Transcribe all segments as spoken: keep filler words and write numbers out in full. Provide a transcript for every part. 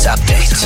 News Update.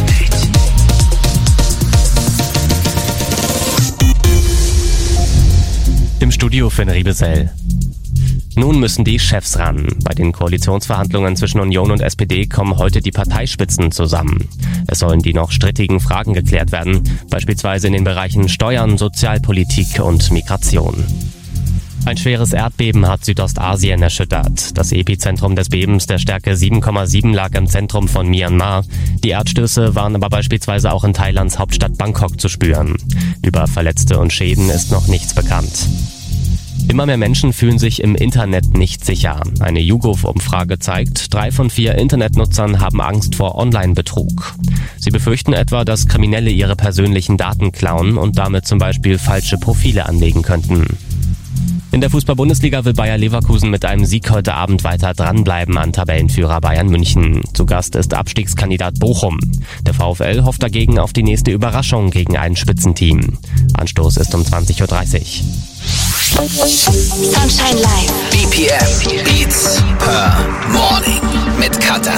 Im Studio Finn Riebesell. Nun müssen die Chefs ran. Bei den Koalitionsverhandlungen zwischen Union und S P D kommen heute die Parteispitzen zusammen. Es sollen die noch strittigen Fragen geklärt werden, beispielsweise in den Bereichen Steuern, Sozialpolitik und Migration. Ein schweres Erdbeben hat Südostasien erschüttert. Das Epizentrum des Bebens der Stärke sieben Komma sieben lag im Zentrum von Myanmar. Die Erdstöße waren aber beispielsweise auch in Thailands Hauptstadt Bangkok zu spüren. Über Verletzte und Schäden ist noch nichts bekannt. Immer mehr Menschen fühlen sich im Internet nicht sicher. Eine YouGov-Umfrage zeigt, drei von vier Internetnutzern haben Angst vor Online-Betrug. Sie befürchten etwa, dass Kriminelle ihre persönlichen Daten klauen und damit zum Beispiel falsche Profile anlegen könnten. In der Fußball-Bundesliga will Bayer Leverkusen mit einem Sieg heute Abend weiter dranbleiben an Tabellenführer Bayern München. Zu Gast ist Abstiegskandidat Bochum. Der VfL hofft dagegen auf die nächste Überraschung gegen ein Spitzenteam. Anstoß ist um zwanzig Uhr dreißig. Sunshine Live. B P M Beats per Morning mit Kata.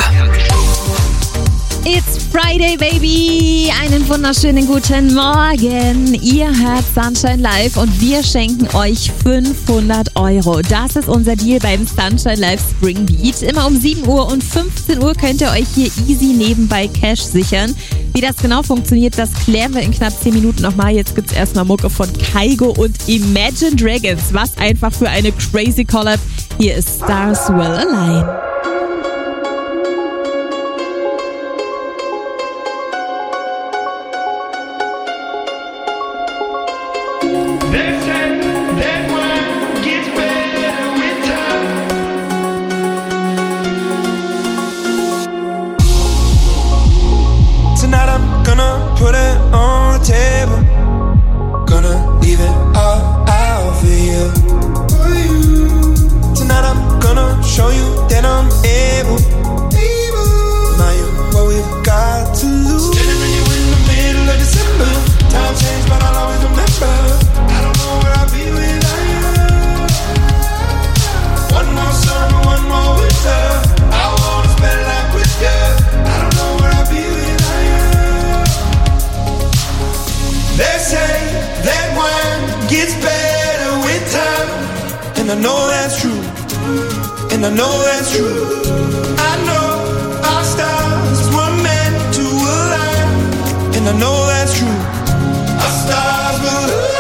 It's Friday, baby! Einen wunderschönen guten Morgen. Ihr hört Sunshine Live und wir schenken euch fünfhundert Euro. Das ist unser Deal beim Sunshine Live Spring Beat. Immer um sieben Uhr und fünfzehn Uhr könnt ihr euch hier easy nebenbei Cash sichern. Wie das genau funktioniert, das klären wir in knapp zehn Minuten nochmal. Jetzt gibt's erstmal Mucke von Kygo und Imagine Dragons. Was einfach für eine crazy Collab. Hier ist Stars Will Align. Tonight I'm gonna put it on the table. Gonna leave it all out for you. Tonight I'm gonna show you that I'm able. Now you what we've got to lose. Standing with you in the middle of December. Time changed, but I'll always remember. I don't know where I'll be without you. One more summer, one more winter. I wanna spend life with you. I don't know where I'll be without you. They say that wine gets better with time, and I know that's true, and I know that's true. I know our stars were meant to align, and I know that's true. Our stars will align.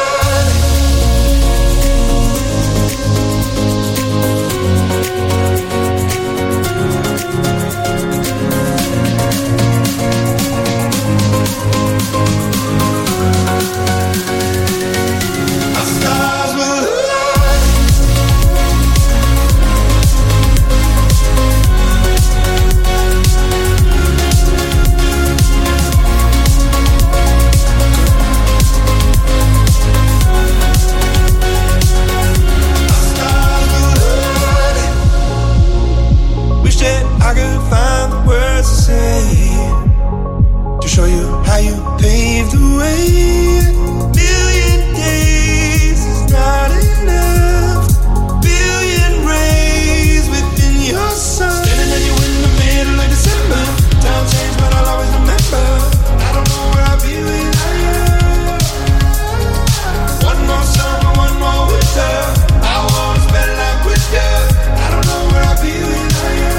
I could find the words to say to show you how you paved the way. Billion days is not enough. Billion rays within your sun. Standing at you in the middle of December. Time changed, but I'll always remember. I don't know where I'll be without you. One more summer, one more winter. I wanna spend life with you. I don't know where I'll be without you.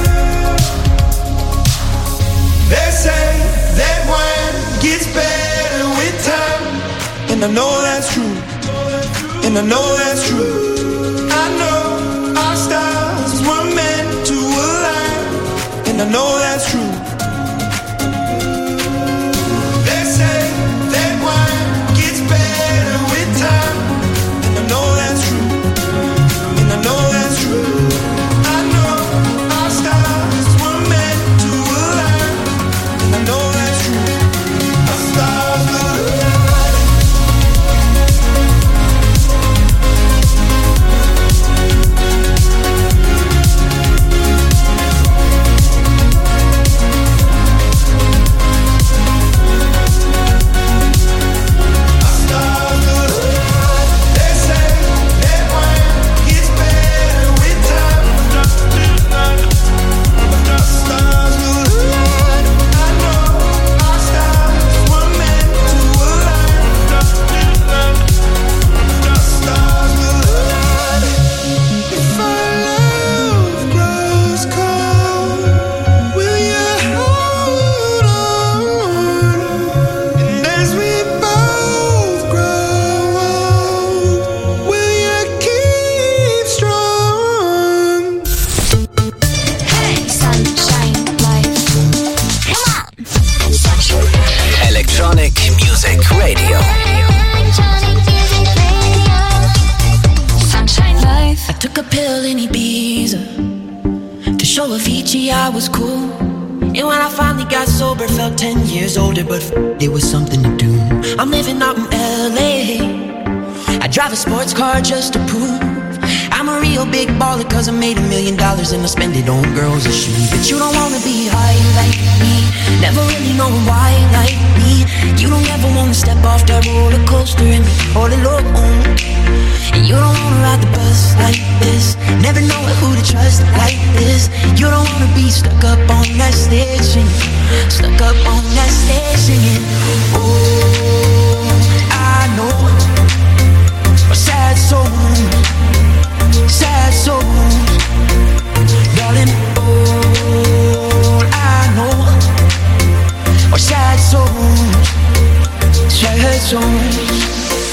They say that wine gets better with time, and I know that's true, and I know that's true. I know our stars were meant to align, and I know that's true. They say that wine gets better with time, and I know that's true, and I know that's true. I know our stars were meant to align, and I know that's true. Our stars will align. I took a pill in Ibiza to show Avicii I was cool. And when I finally got sober, felt ten years older, but f- it was something to do. I'm living out in L A. I drive a sports car just to prove I'm a real big baller, cause I made a million dollars and I spend it on girls and shoes. But you don't wanna be high like me, never really knowing why like me. You don't ever wanna step off that roller coaster and be all alone. And you don't wanna ride the bus like this, never know who to trust like this. You don't wanna be stuck up on that stage singing, stuck up on that stage singing. Oh, I know a sad soul, sad souls, darling, all I know are sad souls, sad souls.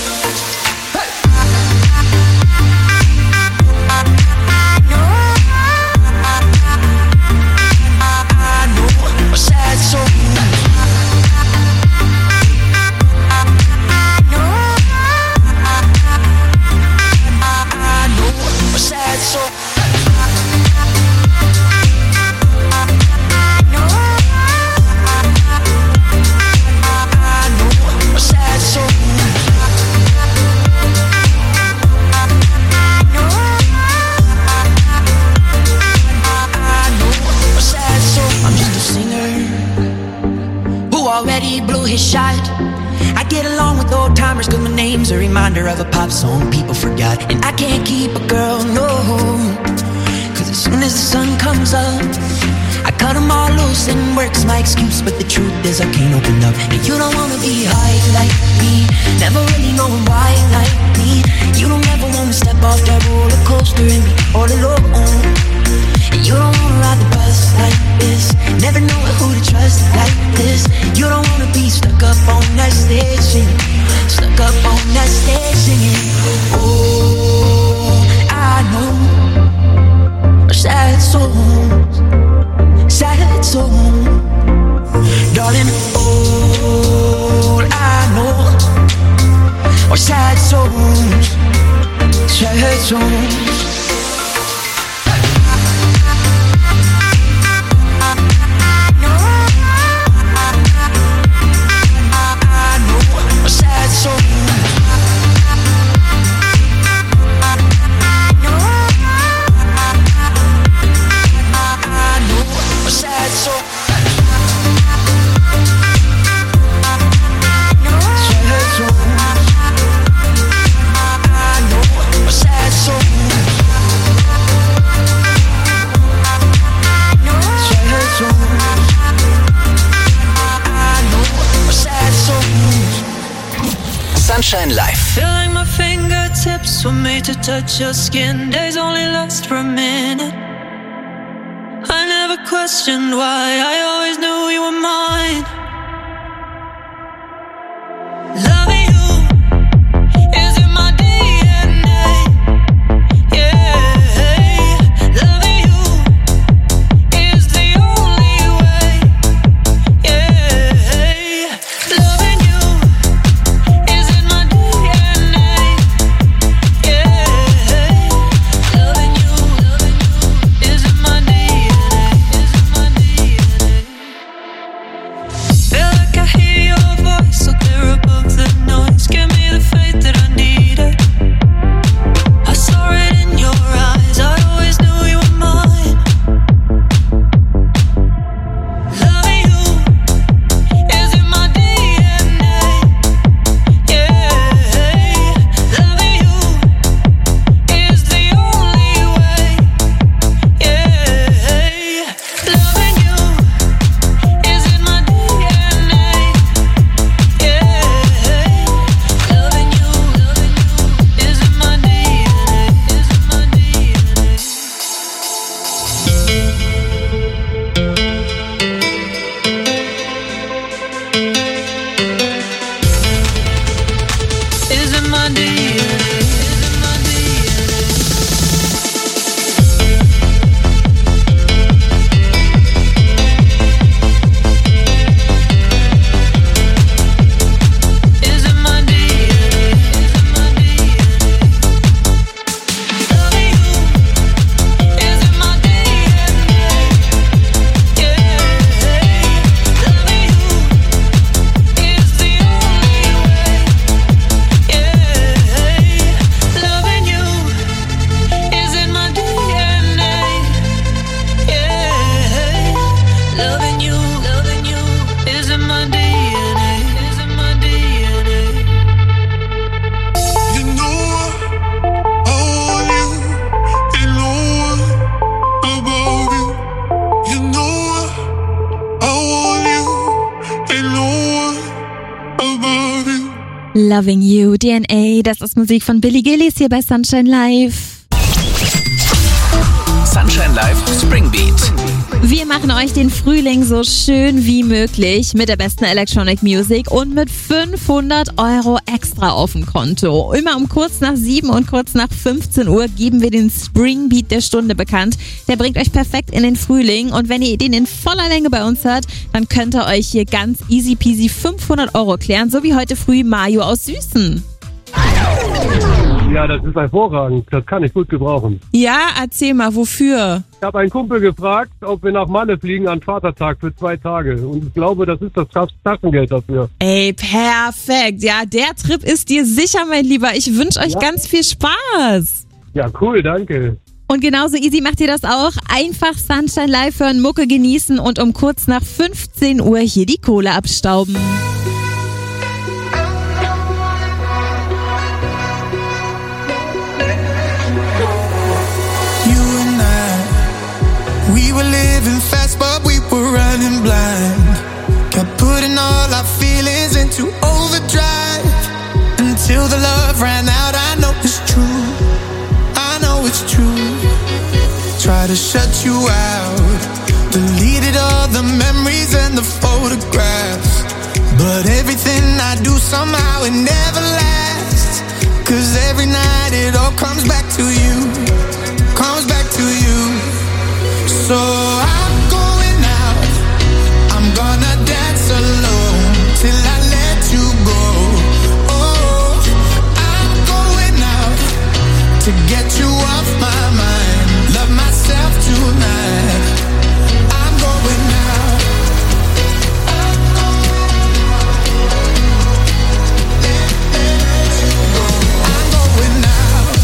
A reminder of a pop song people forgot. And I can't keep a girl, no, cause as soon as the sun comes up I cut them all loose and work's my excuse. But the truth is I can't open up. And you don't wanna be high like me, never really knowing why like me. You don't ever wanna step off that roller coaster and be all alone. And you don't wanna ride the bus like this, never know who to trust like this. You don't wanna be stuck up on that stage singing, stuck up on that stage singing. Oh, I know sad souls, sad souls, darling. All I know are sad souls, sad souls. Sunshine Live. Feel like my fingertips were made to touch your skin. Days only last for a minute. I never questioned why, I always knew you were mine. Loving you is in my D N A. Yeah, loving you is the only way. Yeah, loving you is in my D N A. Yeah, loving you, loving you is in my D N A. Is in my D N A. Loving You, D N A, das ist Musik von Billy Gillies hier bei Sunshine Live. Sunshine Live Spring Beat. Wir machen euch den Frühling so schön wie möglich mit der besten Electronic Music und mit fünfhundert Euro extra auf dem Konto. Immer um kurz nach sieben und kurz nach fünfzehn Uhr geben wir den Spring Beat der Stunde bekannt. Der bringt euch perfekt in den Frühling und wenn ihr den in voller Länge bei uns hört, dann könnt ihr euch hier ganz easy peasy fünfhundert Euro klären, so wie heute früh Mario aus Süßen. Ja, das ist hervorragend. Das kann ich gut gebrauchen. Ja, erzähl mal, wofür? Ich habe einen Kumpel gefragt, ob wir nach Malle fliegen an Vatertag für zwei Tage. Und ich glaube, das ist das Taschengeld dafür. Ey, perfekt. Ja, der Trip ist dir sicher, mein Lieber. Ich wünsche euch ja. ganz viel Spaß. Ja, cool, danke. Und genauso easy macht ihr das auch. Einfach Sunshine Live hören, Mucke genießen und um kurz nach fünfzehn Uhr hier die Kohle abstauben. We were living fast, but we were running blind. Kept putting all our feelings into overdrive until the love ran out. I know it's true, I know it's true. Try to shut you out, deleted all the memories and the photographs, but everything I do somehow it never lasts. Cause every night it all comes back to you, comes back to you. So I'm going out, I'm gonna dance alone till I let you go. Oh, I'm going out to get you off my mind, love myself tonight. I'm going out, I'm going out, let you go. I'm going out.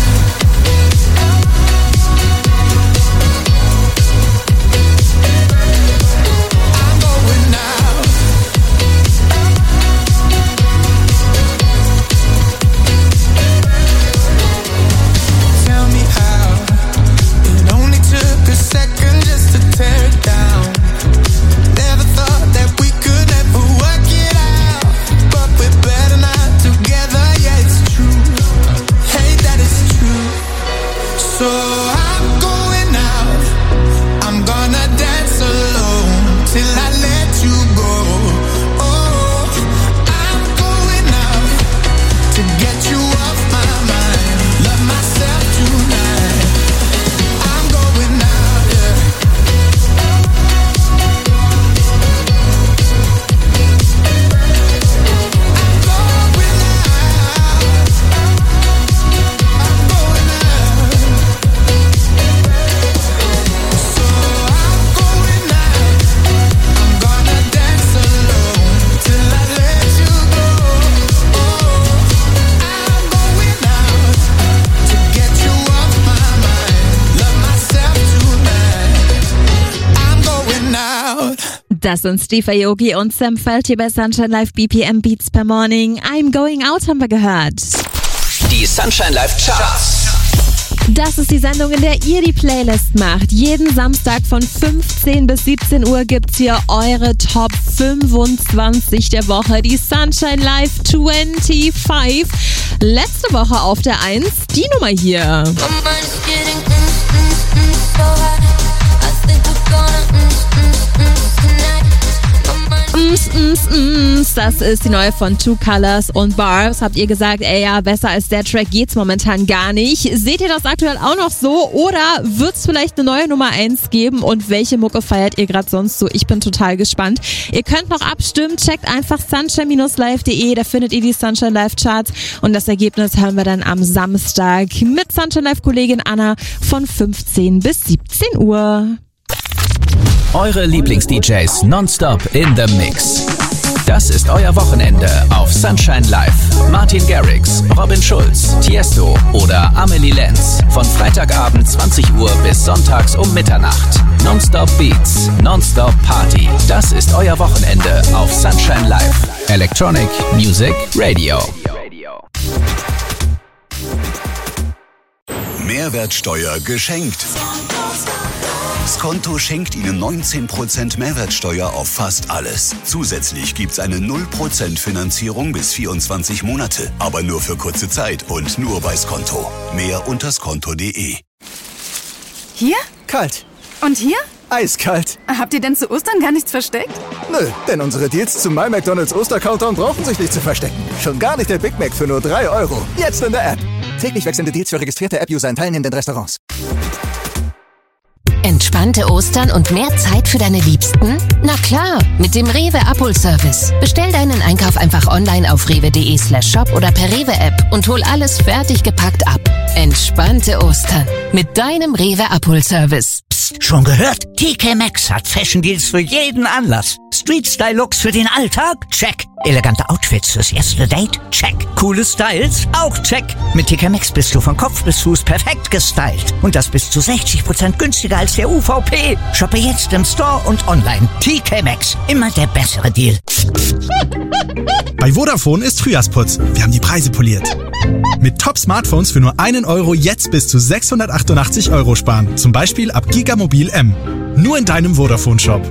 Das sind Steve Aoki und Sam Feld hier bei Sunshine Live B P M Beats per Morning. I'm Going Out haben wir gehört. Die Sunshine Live Charts. Das ist die Sendung, in der ihr die Playlist macht. Jeden Samstag von fünfzehn bis siebzehn Uhr gibt's hier eure Top fünfundzwanzig der Woche. Die Sunshine Live fünfundzwanzig. Letzte Woche auf der eins, die Nummer hier. Ms, ms, ms. Das ist die neue von Two Colors und Barbs. Habt ihr gesagt, ey ja, besser als der Track geht's momentan gar nicht. Seht ihr das aktuell auch noch so oder wird's vielleicht eine neue Nummer eins geben und welche Mucke feiert ihr gerade sonst so? Ich bin total gespannt. Ihr könnt noch abstimmen, checkt einfach sunshine Bindestrich live Punkt de, da findet ihr die Sunshine Live Charts und das Ergebnis hören wir dann am Samstag mit Sunshine Live Kollegin Anna von fünfzehn bis siebzehn Uhr. Eure Lieblings-D Js nonstop in the Mix. Das ist euer Wochenende auf Sunshine Live. Martin Garrix, Robin Schulz, Tiesto oder Amelie Lenz. Von Freitagabend zwanzig Uhr bis sonntags um Mitternacht. Nonstop Beats, Nonstop Party. Das ist euer Wochenende auf Sunshine Live. Electronic Music Radio. Mehrwertsteuer geschenkt. Skonto schenkt Ihnen neunzehn Prozent Mehrwertsteuer auf fast alles. Zusätzlich gibt's eine null Prozent Finanzierung bis vierundzwanzig Monate. Aber nur für kurze Zeit und nur bei Skonto. Mehr unter skonto punkt de. Hier? Kalt. Und hier? Eiskalt. Habt ihr denn zu Ostern gar nichts versteckt? Nö, denn unsere Deals zum My McDonald's Oster-Countdown brauchen sich nicht zu verstecken. Schon gar nicht der Big Mac für nur drei Euro. Jetzt in der App. Täglich wechselnde Deals für registrierte App-User in teilnehmenden Restaurants. Entspannte Ostern und mehr Zeit für deine Liebsten? Na klar, mit dem Rewe Abholservice. Bestell deinen Einkauf einfach online auf rewe.de slash shop oder per Rewe-App und hol alles fertig gepackt ab. Entspannte Ostern mit deinem Rewe Abholservice. Psst, schon gehört? T K Maxx hat Fashion Deals für jeden Anlass. Street-Style-Looks für den Alltag? Check. Elegante Outfits fürs erste Date? Check. Coole Styles? Auch check. Mit T K Maxx bist du von Kopf bis Fuß perfekt gestylt. Und das bis zu sechzig Prozent günstiger als der U V P. Shoppe jetzt im Store und online. T K Maxx. Immer der bessere Deal. Bei Vodafone ist Frühjahrsputz. Wir haben die Preise poliert. Mit Top-Smartphones für nur einen Euro jetzt bis zu sechshundertachtundachtzig Euro sparen. Zum Beispiel ab Gigamobil M. Nur in deinem Vodafone-Shop.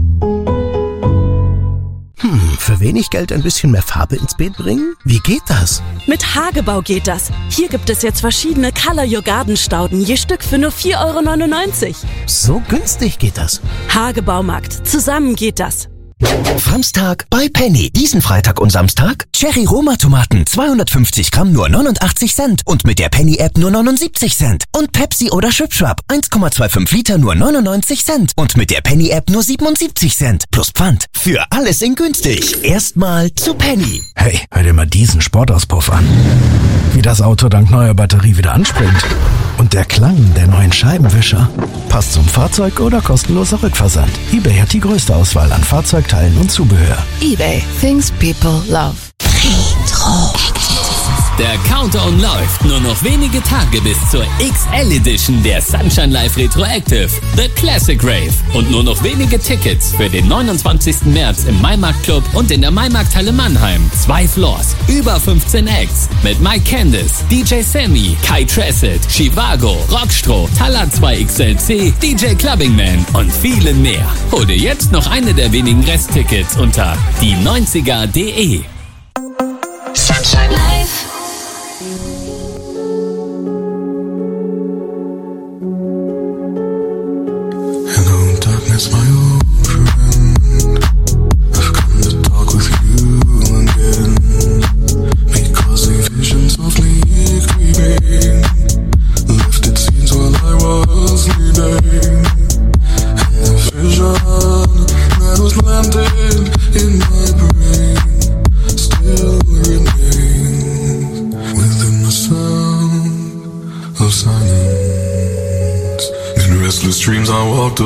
Hm, für wenig Geld ein bisschen mehr Farbe ins Beet bringen? Wie geht das? Mit Hagebau geht das. Hier gibt es jetzt verschiedene Color Your Garden Stauden, je Stück für nur vier Euro neunundneunzig. So günstig geht das. Hagebaumarkt. Zusammen geht das. Samstag bei Penny. Diesen Freitag und Samstag Cherry Roma Tomaten zweihundertfünfzig Gramm nur neunundachtzig Cent und mit der Penny App nur neunundsiebzig Cent. Und Pepsi oder Schwipschwap eins Komma fünfundzwanzig Liter nur neunundneunzig Cent und mit der Penny App nur siebenundsiebzig Cent. Plus Pfand. Für alles in günstig. Erstmal zu Penny. Hey, hör dir mal diesen Sportauspuff an. Wie das Auto dank neuer Batterie wieder anspringt. Und der Klang der neuen Scheibenwischer. Passt zum Fahrzeug oder kostenloser Rückversand. eBay hat die größte Auswahl an Fahrzeugteilen und Zubehör. eBay. Things people love. Retro. Der Countdown läuft. Nur noch wenige Tage bis zur X L Edition der Sunshine Live Retroactive, The Classic Rave. Und nur noch wenige Tickets für den neunundzwanzigsten März im Maimarkt Club und in der Maimarkthalle Mannheim. Zwei Floors, über fünfzehn Acts mit Mike Candice, D J Sammy, Kai Tressett, Chivago, Rockstro, Talat zwei X L C, D J Clubbingman und vielen mehr. Hol dir jetzt noch eine der wenigen Resttickets unter die neunziger punkt de. Sunshine Live. Hello, darkness, my old friend. I've come to talk with you again. Because the vision softly creeping lifted scenes while I was sleeping. And the vision that was planted in my brain still remains within the sound of silence. In restless dreams I walked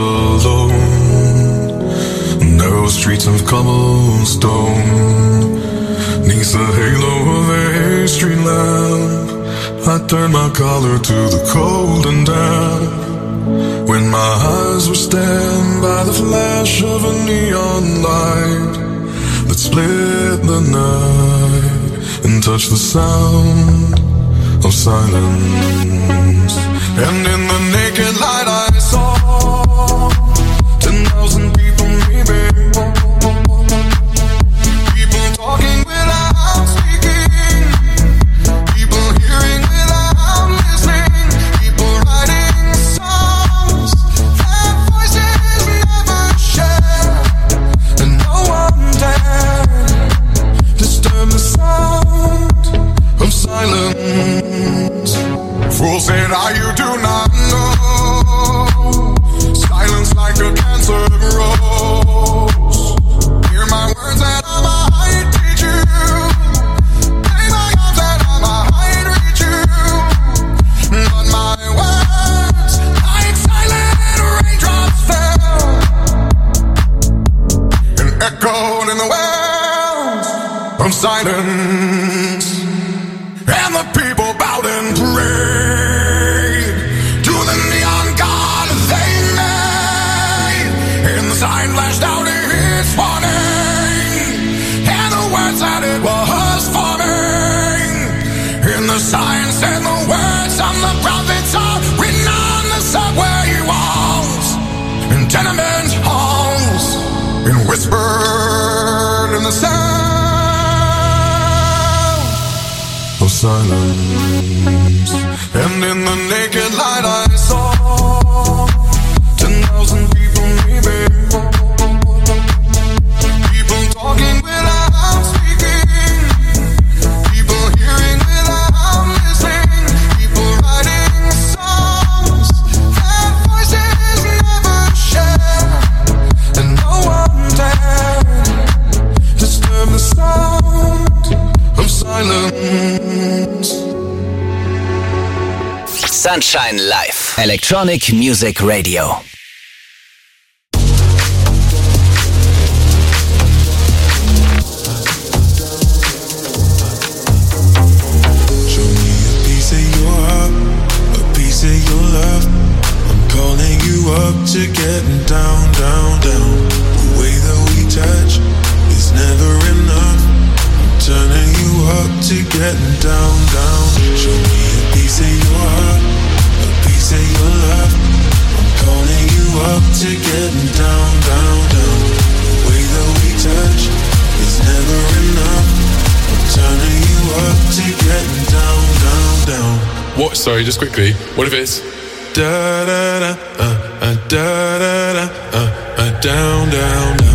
alone, narrow streets of cobblestone, neath the halo of a street lamp. I turned my collar to the cold and damp, when my eyes were stabbed by the flash of a neon light that split the night and touched the sound of silence. And in the naked light I saw ten thousand people maybe, people talking without speaking, people hearing without listening, people writing songs that voices never share, and no one dared disturb the sound of silence. Fools said, "Ah, you do not know. Silence like a cancer grows. Hear my words that I might teach you. Play my arms that I might reach you. But my words, like silent raindrops, fell and echoed in the wells of silence. And the people bowed and prayed to the neon god they made. And the sign flashed out its warning, and the words that it was forming. And the sign said the words of the prophets are written on the subway walls. and whispered in the sound of silence. And in the naked light I saw ten thousand people, maybe. People talking without speaking. People hearing without listening. People writing songs that voices never share. And no one dared disturb the sound of silence. Sunshine Live. Electronic Music Radio. Show me a piece of your heart, a piece of your love. I'm calling you up to getting down, down, down. The way that we touch is never enough. I'm turning you up to getting down, down. Show me a piece of your heart, a piece of your love. I'm calling you up to getting down, down, down. The way that we touch is never enough. I'm turning you up to getting down, down, down. What? Sorry, just quickly. What if it's da da da uh uh da da da uh uh down, down, down.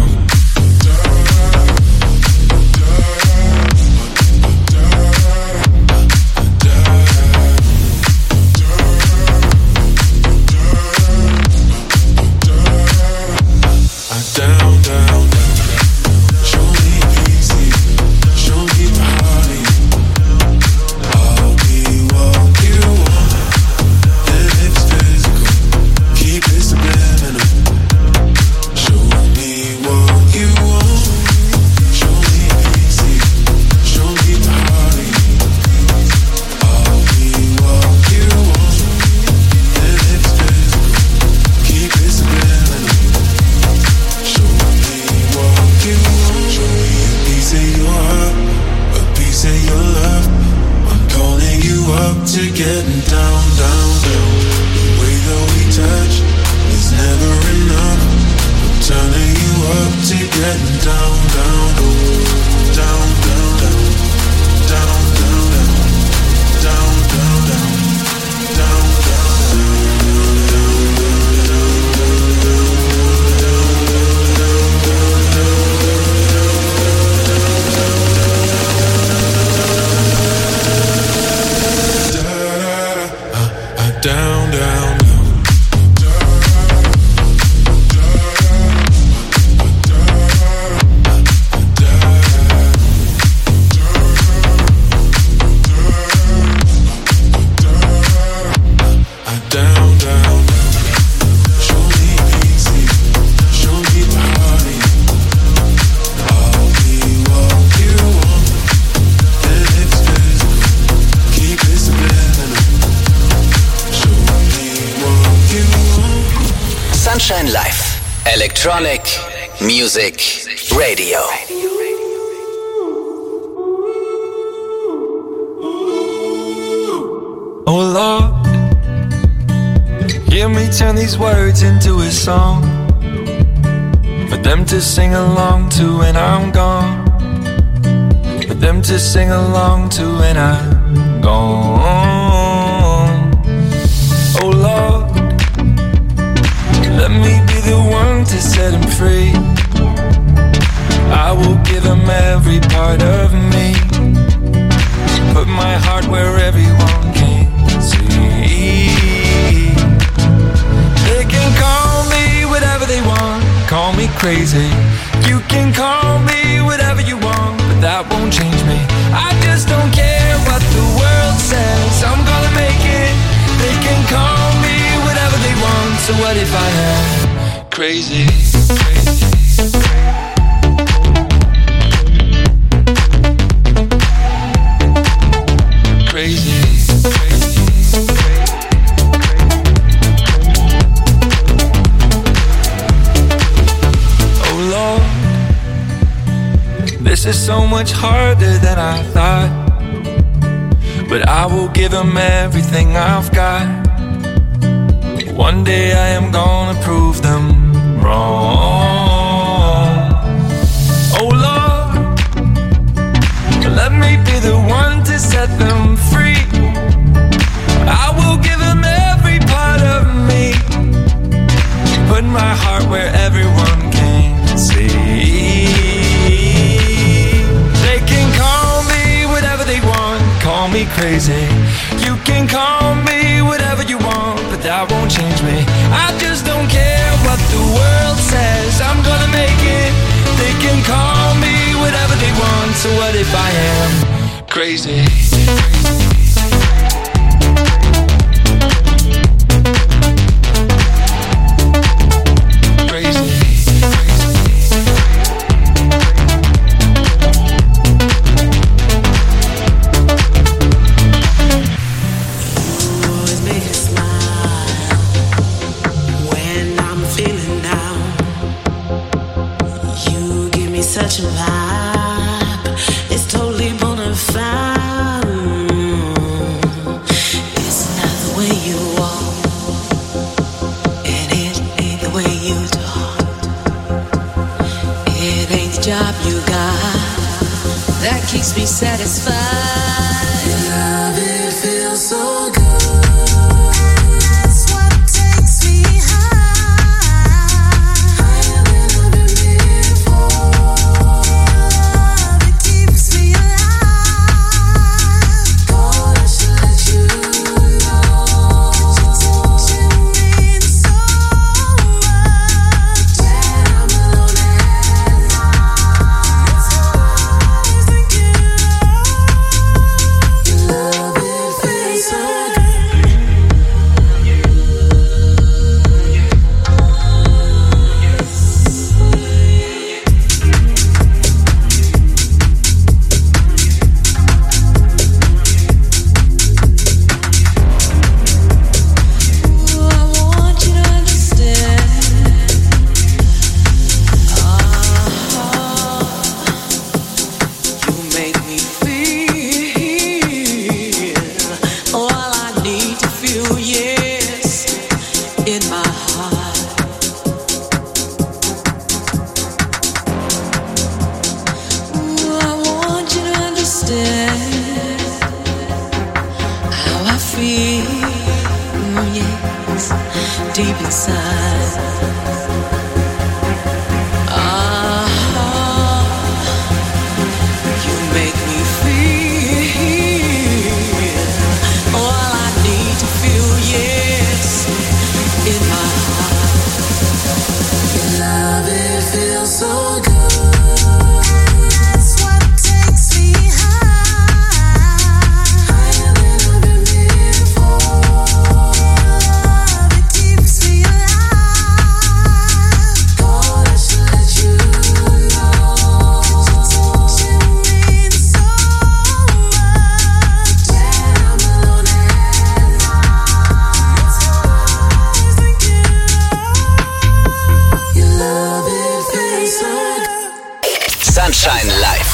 Down, down, down. Show me easy, show me body. I'll be what you want. If it's physical, keep it subliminal. Show me what you want. Show me easy, show me body. I'll be what you want. If it's physical, keep it subliminal. Show me what you want. Show me a piece of your heart, a piece of your love. I'm calling you up to getting down, down, down. The way that we touch is never enough. I'm turning you up to getting down, down, down, down, down, down, down, down, down, down, down, down, down, down. Down, down, down. Show me easy, show me body. I'll be what you want. And it's physical, keep it subliminal. Show me what you want. Sunshine Live. Electronic Music Radio. Oh Lord, hear me turn these words into a song for them to sing along to when I'm gone. For them to sing along to when I'm gone. Oh Lord, let me be the one to set him free. I will give him every part of me. Put my heart where everyone can see. They can call me whatever they want. Call me crazy. You can call me whatever you want, but that won't change me. I just don't care what the world says. I'm gonna make it. They can call me whatever they want. So what if I am crazy? Crazy. Crazy, crazy, oh Lord, this is so much harder than I thought. But I will give him everything I've got. One day I am gonna prove them wrong. crazy. You can call me whatever you want, but that won't change me. I just don't care what the world says. I'm gonna make it. They can call me whatever they want. So what if I am crazy? Such a vibe, it's totally bona fide. It's not the way you walk, and it ain't the way you talk. It ain't the job you got that keeps me satisfied. Love, it feels so good. Deep inside, ah, you make me feel all I need to feel, yes, in my heart. Your love, it feels so good. Sunshine Live.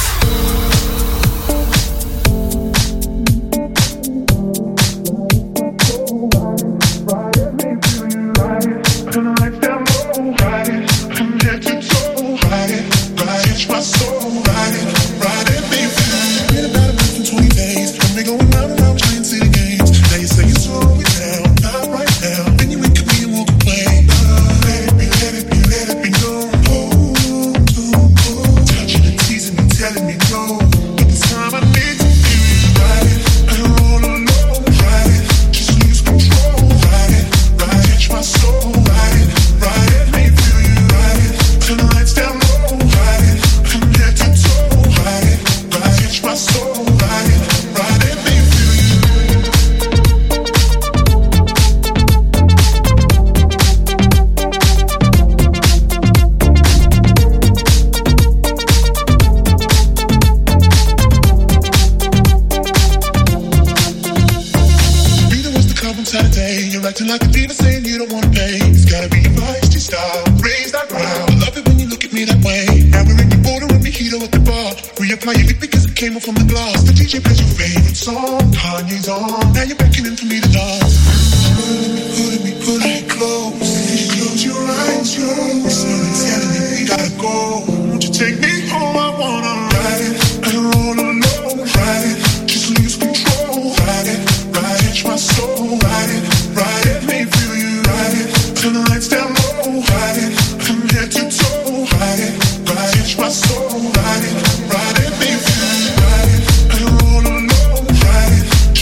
Like a diva saying you don't wanna pay. It's gotta be your feisty style. Raise that ground. I love it when you look at me that way. Now we're in your border and mojito at the bar. Reapply your lip because it came off from the glass. The D J plays your favorite song. Kanye's on. Now you're beckoning for me to dance. Pulling me, pulling me close. Close your eyes, your someone's telling me we gotta go. Won't you take me home? I wanna ride it. I don't roll alone. Ride it. Just lose control. Ride it. Ride it. My soul. Ride it. Ride it, me feel you, ride it. Turn the lights down low, ride it. From head to toe, ride it. Ride it, my soul, ride it. Ride it, me feel you, ride it. I don't roll alone, ride it.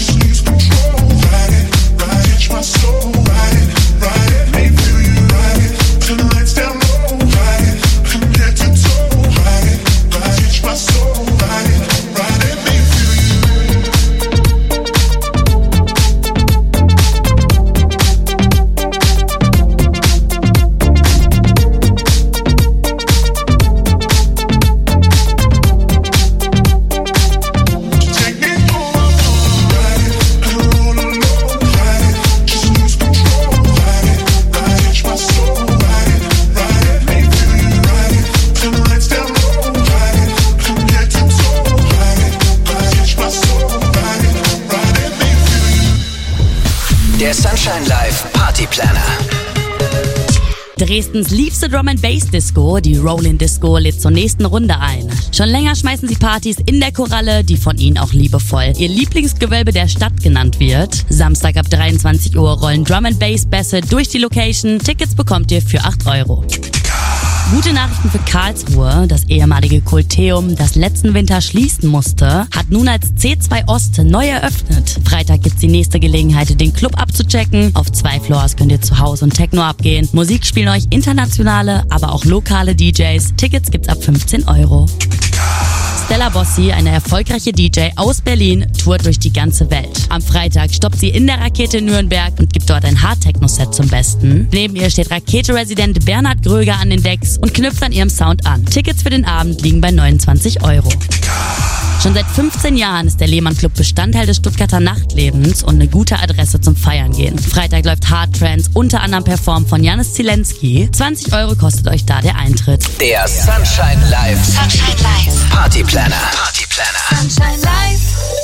Dresdens liebste Drum-and-Bass-Disco, die Rollin' Disco, lädt zur nächsten Runde ein. Schon länger schmeißen sie Partys in der Koralle, die von ihnen auch liebevoll ihr Lieblingsgewölbe der Stadt genannt wird. Samstag ab dreiundzwanzig Uhr rollen Drum-and-Bass-Bässe durch die Location. Tickets bekommt ihr für acht Euro. Gute Nachrichten für Karlsruhe. Das ehemalige Kulteum, das letzten Winter schließen musste, hat nun als C zwei Ost neu eröffnet. Freitag gibt's die nächste Gelegenheit, den Club abzuchecken. Auf zwei Floors könnt ihr zu Hause und Techno abgehen. Musik spielen euch internationale, aber auch lokale D Js. Tickets gibt's ab fünfzehn Euro. Stella Bossi, eine erfolgreiche D J aus Berlin, tourt durch die ganze Welt. Am Freitag stoppt sie in der Rakete in Nürnberg und gibt dort ein Hard-Techno-Set zum Besten. Neben ihr steht Rakete-Resident Bernhard Gröger an den Decks und knüpft an ihrem Sound an. Tickets für den Abend liegen bei neunundzwanzig Euro. Schon seit fünfzehn Jahren ist der Lehmann Club Bestandteil des Stuttgarter Nachtlebens und eine gute Adresse zum Feiern gehen. Freitag läuft Hard Trance, unter anderem performt von Janis Zielenski. zwanzig Euro kostet euch da der Eintritt. Der Sunshine Live. Sunshine Live. Party Planner. Party Planner. Sunshine Live.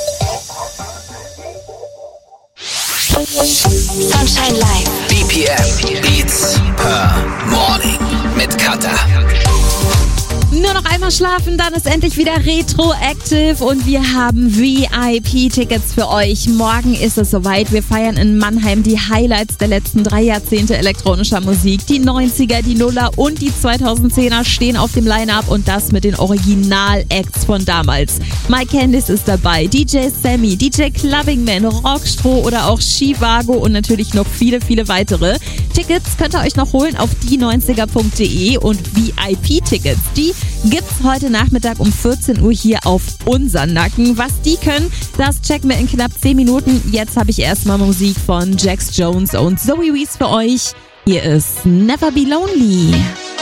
Sunshine Live. B P M. Beats per Morning. Mit Katha. Nur noch einmal schlafen, dann ist endlich wieder Retroactive und wir haben V I P-Tickets für euch. Morgen ist es soweit. Wir feiern in Mannheim die Highlights der letzten drei Jahrzehnte elektronischer Musik. Die neunziger, die Nuller und die zweitausendzehner stehen auf dem Line-Up und das mit den Original-Acts von damals. Mike Candice ist dabei, D J Sammy, D J Clubbingman, Rockstroh oder auch Chivago und natürlich noch viele, viele weitere. Tickets könnt ihr euch noch holen auf die neunziger punkt de und V I P-Tickets, die gibt's heute Nachmittag um vierzehn Uhr hier auf unseren Nacken. Was die können, das checken wir in knapp zehn Minuten. Jetzt habe ich erstmal Musik von Jax Jones und Zoe Wees für euch. Hier ist Never Be Lonely.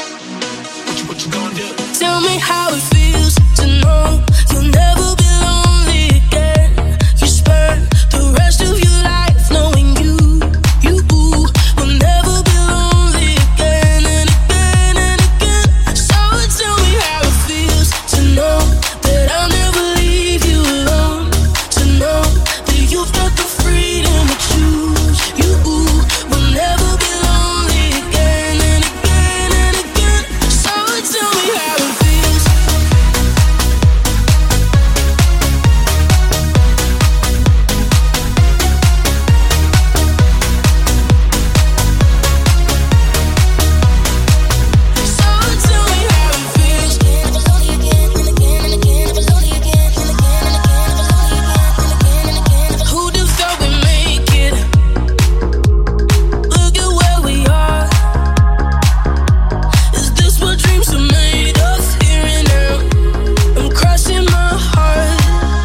Tell me how it feels to know you'll never be lonely again. You spend the rest of your life knowing you, you will never be lonely again and again and again. So tell me how it feels to know that I'll never leave you alone. To know that you've got the freedom to choose. You will never be lonely again and again and again. So tell me how it feels. Who'd have thought we'd make it? Look at where we are. Is this what dreams are made of? Here and now, I'm crossing my heart.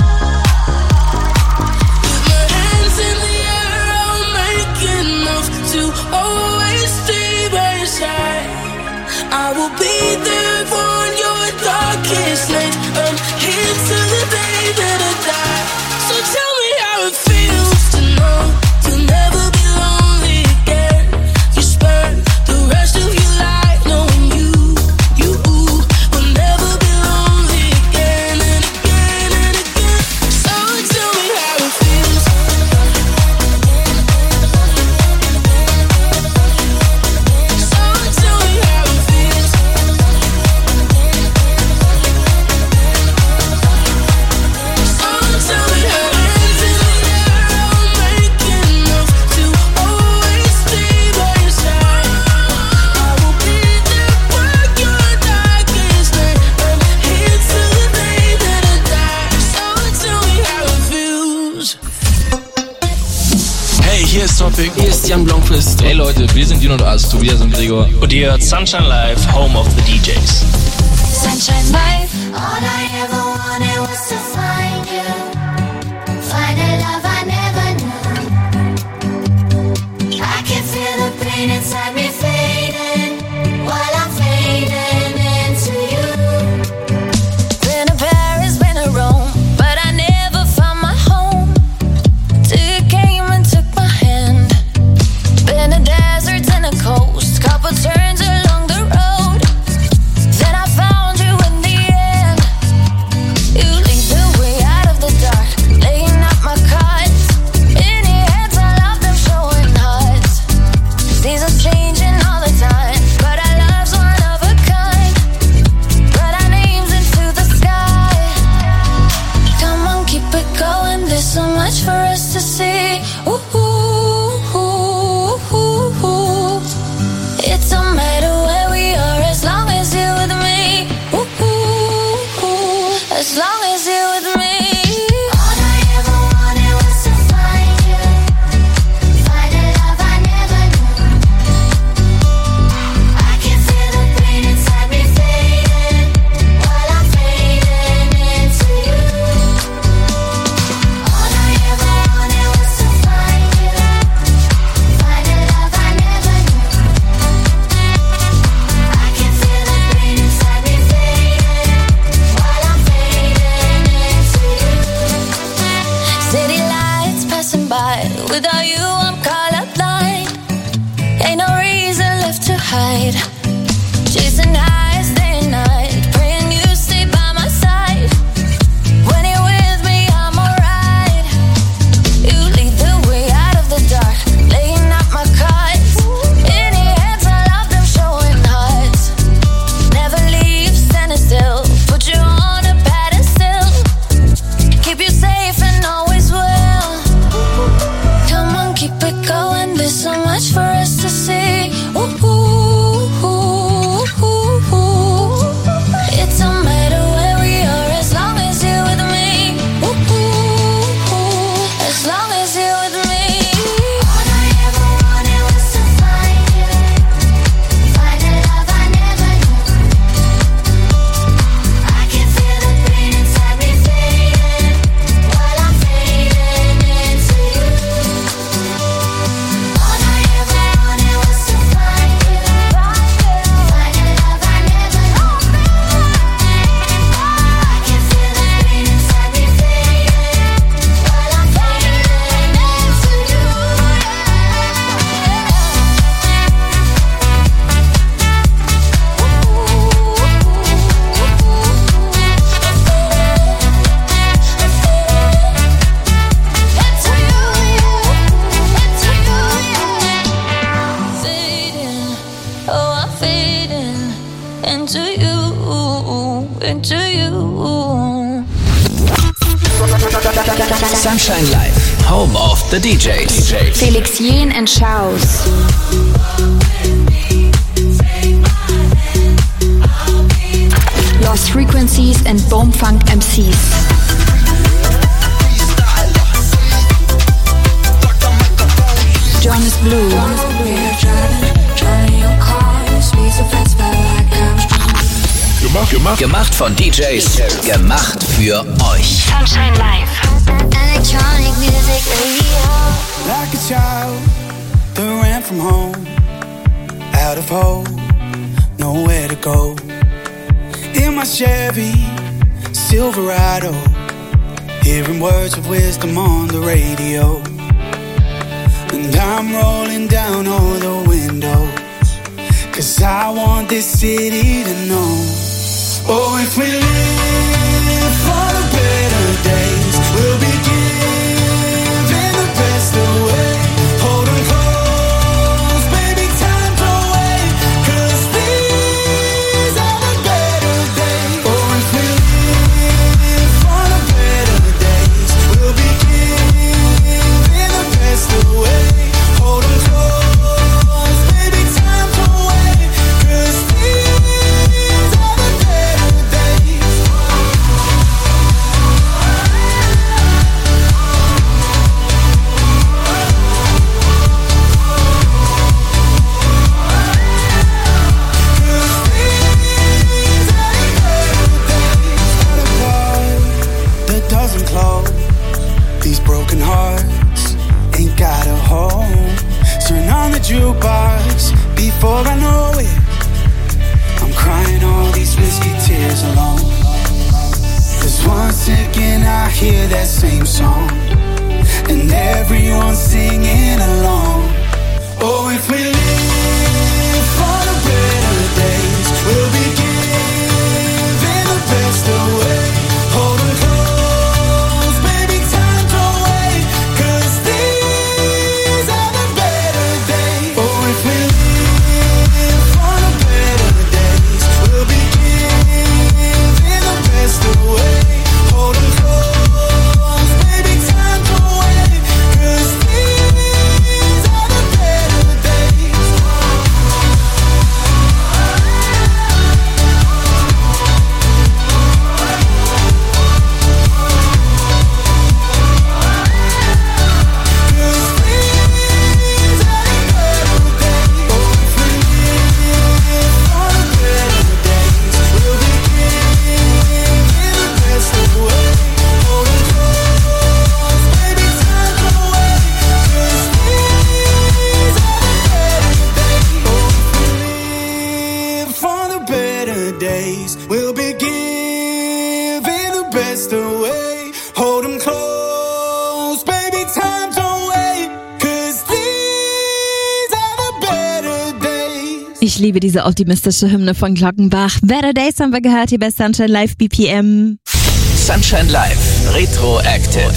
With my hands in the air, I'll make enough to always stay by your side. I will be there for your darkest night. I'm here till the day that I die. So tell me how it feels to know you'll never be lonely again. You spend the rest of your life knowing you, you will never be lonely again and again and again. So tell me how it feels. So tell me how it feels. So tell me how hands in the air, I'll make enough to always stay by your side. I will be there for your darkest night. I'm here till the day that I die. So tell me how it feels. Hey, hier ist Topic. Hier ist Jan Blomqvist. Hey Leute, wir sind Dino und As, Tobias und Gregor. Und ihr hört Sunshine Live, Home of the D Js. Sunshine Live. All I ever wanted was to find you. Find a love I never knew. I can feel the pain inside me fading while I'm fading into you. Been to Paris, been to Rome, but I never found my home till you came and took my hand. Been to deserts and the coast, couple turns along the road. Then I found you in the end. You lead the way. hide. Chasing highs day and night, praying you stay by my side. When you're with me, I'm alright. You lead the way out of the dark, laying out my cards. In your hands, I love them showing hearts. Never leave standing still, put you on a pedestal. Keep you safe and always will. Come on, keep it going, there's so much for us to see. Ooh, ooh, ooh, ooh, ooh. It don't matter where we are as long as you're with me. Ooh, ooh, ooh. As long as you're with me. All I ever wanted was to find you, find a love I never knew. I can feel the pain inside me fading while I'm fading into you. All I ever wanted was to find you, find a love I never knew. I can feel the pain inside me fading while I'm fading into you. Fading, oh I'm fading into you, into you. Sunshine Live, home of the D Js. Felix Jen and Schaus. Lost Frequencies and Boomfunk M Cs. Jonas Blue. Gemacht, gemacht. Gemacht von D Js, gemacht für euch. Sunshine Live. Electronic music radio. Like a child that ran from home, out of hope, nowhere to go. In my Chevy Silverado, hearing words of wisdom on the radio. And I'm rolling down all the windows, 'cause I want this city to know. Oh, if we live for the better days, we'll be giving the best away. Hold 'em close, baby, time to wait, 'cause these are the better days. Oh, if we live for the better days, we'll be giving the best away. Hold 'em close, baby, time to wait, 'cause these are the better days. That doesn't close. These broken hearts ain't got a home. Turn on the jukebox before I know it. I'm crying all these whiskey tears alone. 'Cause once again I hear that same song, and everyone's singing along. Oh, if we live for the better days, we'll be giving the best away. Hold 'em close, baby, time to wait, 'cause these are the better days. Oh, if we live for the better days, we'll be giving the best away. Hold 'em close, baby, time to wait, 'cause these are the better days. Ich liebe diese optimistische Hymne von Glockenbach. Better Days haben wir gehört hier bei Sunshine Live B P M. Sunshine Live Retroactive.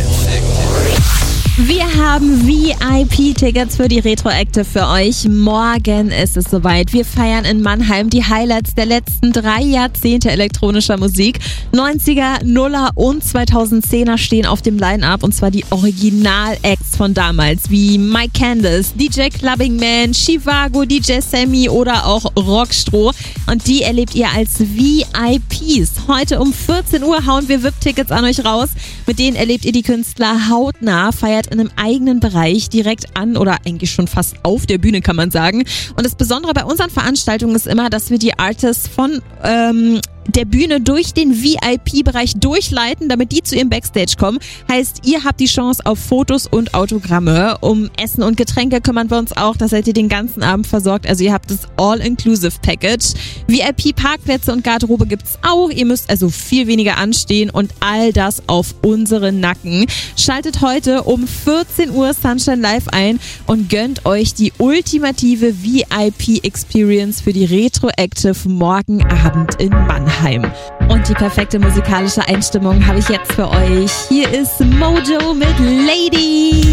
Wir haben V I P-Tickets für die Retroactive für euch. Morgen ist es soweit. Wir feiern in Mannheim die Highlights der letzten drei Jahrzehnte elektronischer Musik. neunziger, Nuller und zweitausendzehner stehen auf dem Line-Up, und zwar die Original-Acts von damals, wie Mike Candice, D J Clubbing Man, Chivago, D J Sammy oder auch Rockstroh. Und die erlebt ihr als V I Ps. Heute um vierzehn Uhr hauen wir V I P-Tickets an euch raus. Mit denen erlebt ihr die Künstler hautnah, feiert in einem eigenen Bereich direkt an oder eigentlich schon fast auf der Bühne, kann man sagen. Und das Besondere bei unseren Veranstaltungen ist immer, dass wir die Artists von ähm, der Bühne durch den V I P-Bereich durchleiten, damit die zu ihrem Backstage kommen. Heißt, ihr habt die Chance auf Fotos und Autogramme. Um Essen und Getränke kümmern wir uns auch. Da seid ihr den ganzen Abend versorgt. Also ihr habt das All-Inclusive-Package. V I P-Parkplätze und Garderobe gibt's auch. Ihr müsst also viel weniger anstehen und all das auf unseren Nacken. Schaltet heute um vierzehn Uhr Sunshine Live ein und gönnt euch die ultimative V I P-Experience für die Retroactive morgen Abend in Mannheim. Und die perfekte musikalische Einstimmung habe ich jetzt für euch. Hier ist Mojo mit Lady.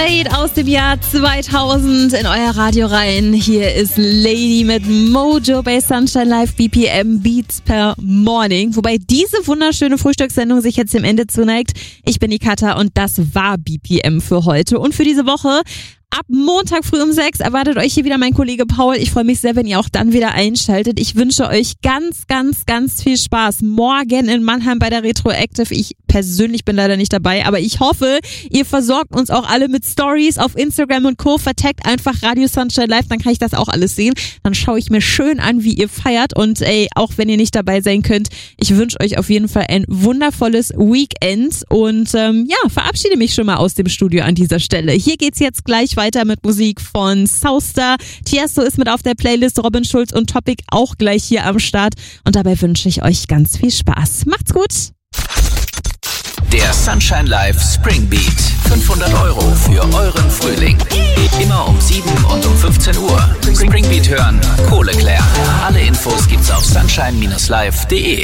Straight aus dem Jahr zweitausend in euer Radio rein. Hier ist Lady mit Mojo bei Sunshine Live, B P M Beats per Morning. Wobei diese wunderschöne Frühstückssendung sich jetzt dem Ende zuneigt. Ich bin die Katha und das war B P M für heute und für diese Woche. Ab Montag früh um sechs erwartet euch hier wieder mein Kollege Paul. Ich freue mich sehr, wenn ihr auch dann wieder einschaltet. Ich wünsche euch ganz, ganz, ganz viel Spaß morgen in Mannheim bei der Retroactive. Ich persönlich bin leider nicht dabei, aber ich hoffe, ihr versorgt uns auch alle mit Stories auf Instagram und Co. Vertaggt einfach Radio Sunshine Live, dann kann ich das auch alles sehen. Dann schaue ich mir schön an, wie ihr feiert und ey, auch wenn ihr nicht dabei sein könnt, ich wünsche euch auf jeden Fall ein wundervolles Weekend und ähm, ja, verabschiede mich schon mal aus dem Studio an dieser Stelle. Hier geht's jetzt gleich weiter mit Musik von Southstar. Tiesto ist mit auf der Playlist, Robin Schulz und Topic auch gleich hier am Start und dabei wünsche ich euch ganz viel Spaß. Macht's gut! Der Sunshine Live Spring Beat. fünfhundert Euro für euren Frühling. Immer um sieben und um fünfzehn Uhr. Spring Beat hören, Kohle klären. Alle Infos gibt's auf sunshine live punkt de.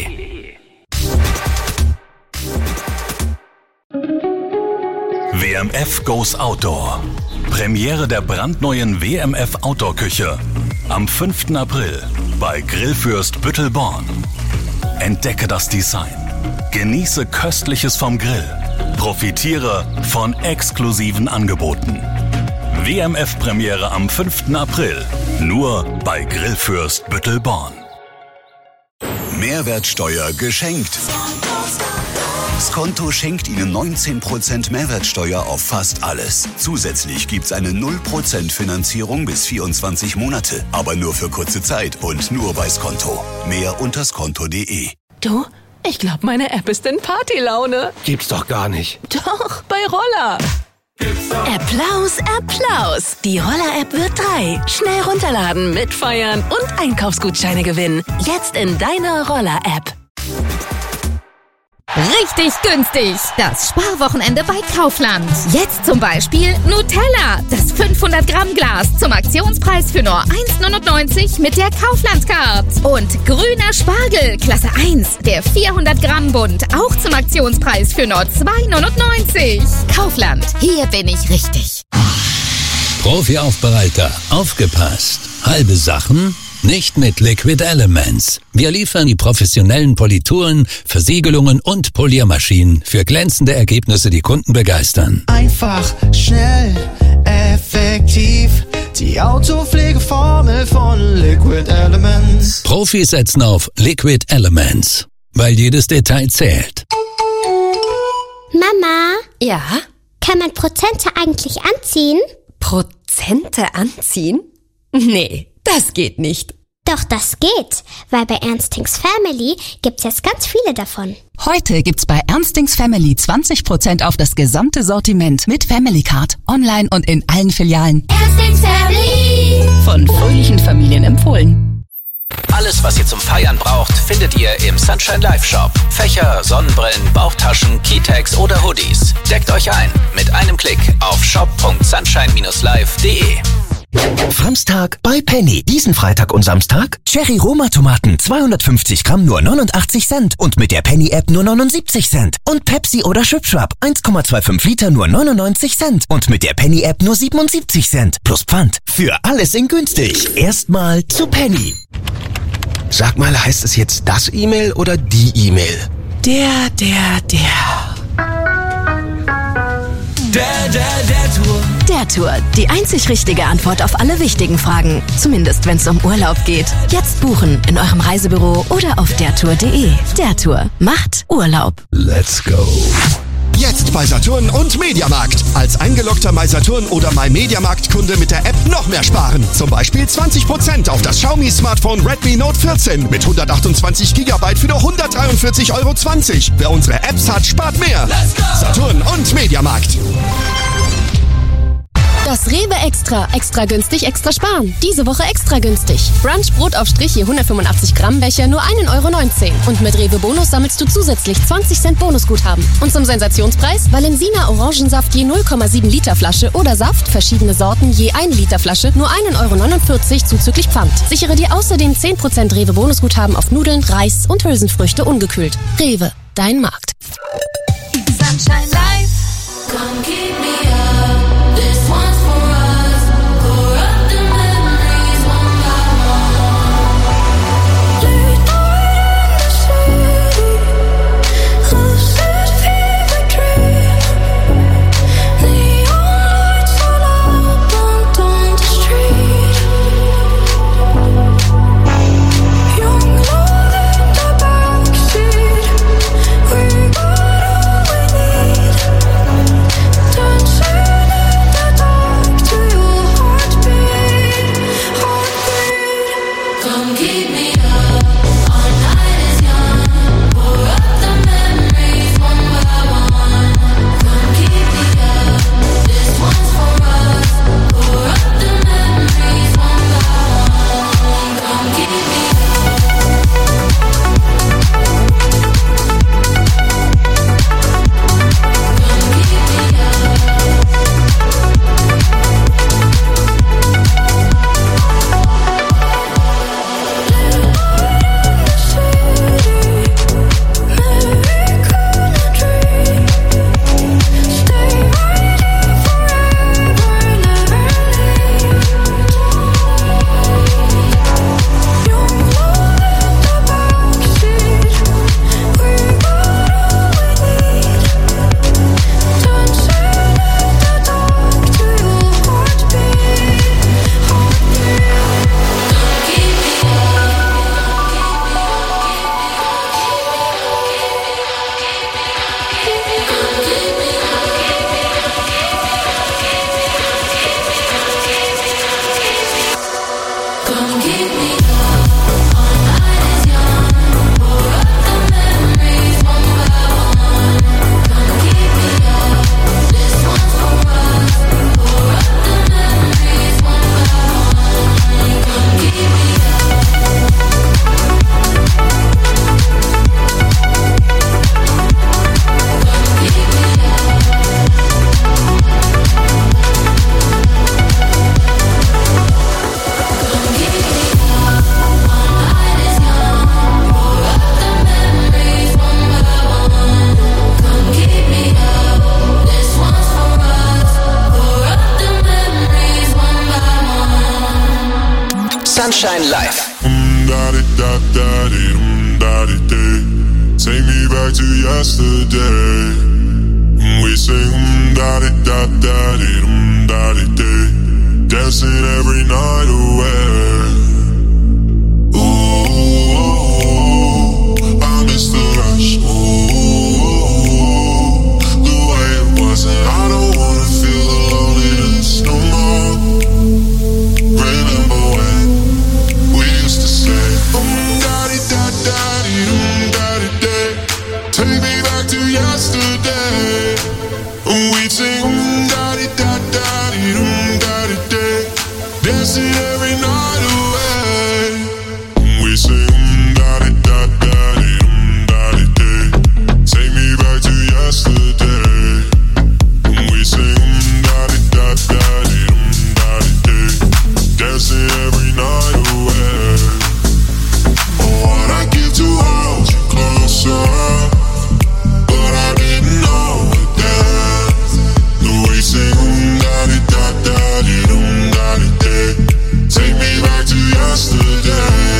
W M F Goes Outdoor. Premiere der brandneuen W M F Outdoor Küche. Am fünften April bei Grillfürst Büttelborn. Entdecke das Design. Genieße Köstliches vom Grill. Profitiere von exklusiven Angeboten. W M F-Premiere am fünften April. Nur bei Grillfürst Büttelborn. Mehrwertsteuer geschenkt. Skonto schenkt Ihnen neunzehn Prozent Mehrwertsteuer auf fast alles. Zusätzlich gibt's eine null Prozent Finanzierung bis vierundzwanzig Monate. Aber nur für kurze Zeit und nur bei Skonto. Mehr unter skonto punkt de. Du? Ich glaube, meine App ist in Partylaune. Gibt's doch gar nicht. Doch, bei Roller. Applaus, Applaus. Die Roller-App wird drei. Schnell runterladen, mitfeiern und Einkaufsgutscheine gewinnen. Jetzt in deiner Roller-App. Richtig günstig. Das Sparwochenende bei Kaufland. Jetzt zum Beispiel Nutella. Das fünfhundert Gramm Glas zum Aktionspreis für nur eins neunundneunzig mit der Kaufland-Card. Und grüner Spargel, Klasse eins. Der vierhundert Gramm Bund. Auch zum Aktionspreis für nur zwei neunundneunzig. Kaufland. Hier bin ich richtig. Profi-Aufbereiter. Aufgepasst. Halbe Sachen? Nicht mit Liquid Elements. Wir liefern die professionellen Polituren, Versiegelungen und Poliermaschinen für glänzende Ergebnisse, die Kunden begeistern. Einfach, schnell, effektiv. Die Autopflegeformel von Liquid Elements. Profis setzen auf Liquid Elements, weil jedes Detail zählt. Mama? Ja? Kann man Prozente eigentlich anziehen? Prozente anziehen? Nee. Das geht nicht. Doch, das geht, weil bei Ernstings Family gibt's jetzt ganz viele davon. Heute gibt's bei Ernstings Family zwanzig Prozent auf das gesamte Sortiment mit Family Card, online und in allen Filialen. Ernstings Family! Von fröhlichen Familien empfohlen. Alles, was ihr zum Feiern braucht, findet ihr im Sunshine Live Shop. Fächer, Sonnenbrillen, Bauchtaschen, Keytags oder Hoodies. Deckt euch ein mit einem Klick auf shop punkt sunshine live punkt de. Samstag bei Penny. Diesen Freitag und Samstag Cherry Roma Tomaten zweihundertfünfzig Gramm nur neunundachtzig Cent und mit der Penny App nur neunundsiebzig Cent. Und Pepsi oder Schwipschwap eins Komma fünfundzwanzig Liter nur neunundneunzig Cent und mit der Penny App nur siebenundsiebzig Cent. Plus Pfand. Für alles in günstig. Erstmal zu Penny. Sag mal, heißt es jetzt das E-Mail oder die E-Mail? Der, der, der. Der, der, der Tour. Der Tour. Die einzig richtige Antwort auf alle wichtigen Fragen. Zumindest, wenn es um Urlaub geht. Jetzt buchen in eurem Reisebüro oder auf der tour punkt de. Der Tour. Macht Urlaub. Let's go. Jetzt bei Saturn und Mediamarkt. Als eingeloggter MySaturn oder MyMediamarkt-Kunde mit der App noch mehr sparen. Zum Beispiel zwanzig Prozent auf das Xiaomi-Smartphone Redmi Note vierzehn mit hundertachtundzwanzig Gigabyte für nur hundertdreiundvierzig Euro zwanzig. Wer unsere Apps hat, spart mehr. Saturn und Mediamarkt. Das Rewe Extra. Extra günstig, extra sparen. Diese Woche extra günstig. Brunch Brot auf Strich je hundertfünfundachtzig Gramm Becher nur ein Euro neunzehn. Und mit Rewe Bonus sammelst du zusätzlich zwanzig Cent Bonusguthaben. Und zum Sensationspreis Valensina Orangensaft je null Komma sieben Liter Flasche oder Saft, verschiedene Sorten je ein Liter Flasche, nur ein Euro neunundvierzig zuzüglich Pfand. Sichere dir außerdem zehn Prozent Rewe Bonusguthaben auf Nudeln, Reis und Hülsenfrüchte ungekühlt. Rewe, dein Markt. Sunshine Life, come keep me up. Sunshine Live. Take me back to yesterday. We sing um da di da da di um da di day, dancing every night away. Ooh, I miss the rush. Ooh, the way it was, and I don't wanna feel the loneliness no more. Remember when we used to say um da di da da di um da di day. Take me back to yesterday. And we'd sing um da di da da di um da di day, dancing every night away. And we sing um da di da da di um da di day. Take me back to yesterday. And we sing um da di da da di um da di day, dancing every night away. Oh, what I give to hold you closer. Take me back to yesterday.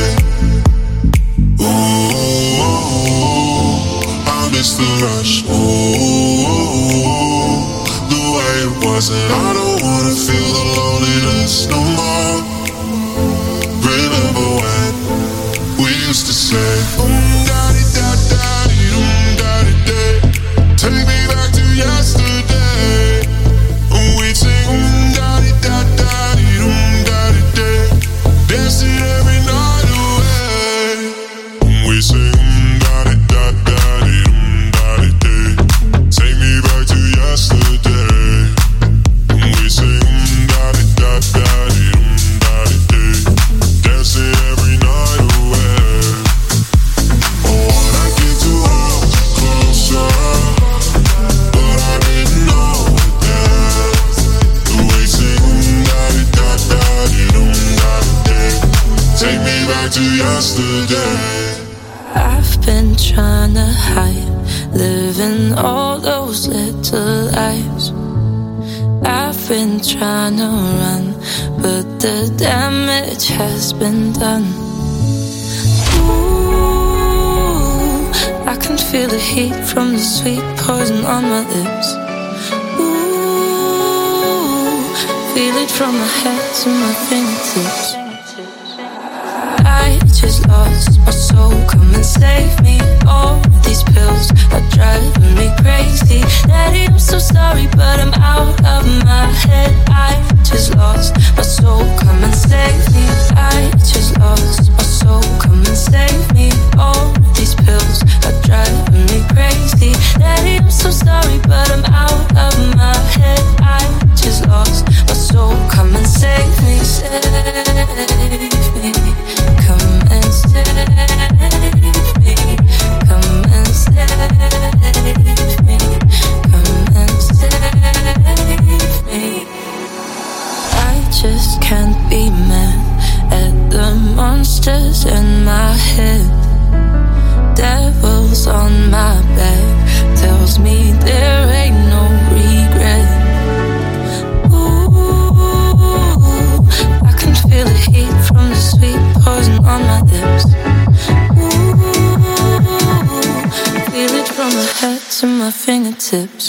Ooh, I miss the rush. Ooh, the way it was, and I don't wanna feel the loneliness no more. Remember when we used to say um da di da da di um da di day. Take me back to yesterday. And we'd sing um da di da da di um da di day, dancing every night away. And we sing um da di da da di um da di day. Take me back to yesterday. And we sing um da di da da di um da di day, dancing every night away. Oh, what I give to hold you closer, but I didn't know it then. The way you sing um da di da da di um da di day. Take me back to yesterday. I've been trying to hide, living all those little lies. I've been trying to run, but the damage has been done. Ooh, I can feel the heat from the sweet poison on my lips. Ooh, feel it from my head to my fingertips. I just lost my soul, come and save me. All these pills are driving me crazy. Daddy, I'm so sorry, but I'm out of my head. I just lost my soul, come and save me. I just lost my soul, come and save me. All these pills are driving me crazy. Daddy, I'm so sorry, but I'm out of my head. I just lost my soul, come and save me. Save me. Come and save me. Come and save me. Come and save me. I just can't be mad at the monsters in my head. Devils on my back tells me there ain't no regret. Ooh, I can feel the heat from the sweet poison on my lips. Ooh, feel it from my head to my fingertips.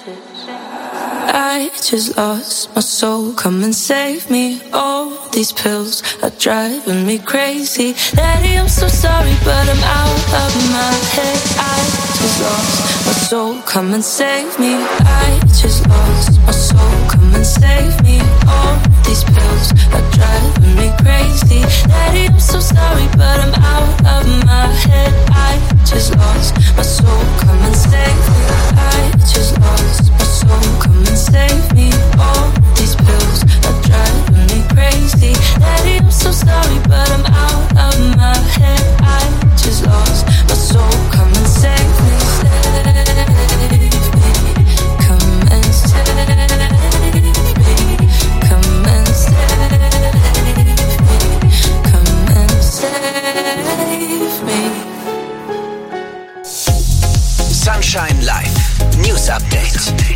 I just lost my soul, come and save me. All these pills are driving me crazy. Daddy, I'm so sorry, but I'm out of my head. I just lost my soul, come and save me. I just lost my soul, come and save me. All these pills are driving me crazy. Daddy, I'm so sorry, but I'm out of my head. I just lost my soul, come and save me. I just lost my soul, come and save me. All these pills are driving me crazy. Daddy, I'm so sorry, but I'm out of my head. I just lost my soul, come and save me. Save me. Come and save me. Come and save me. Come and save me. Sunshine Live. News Update.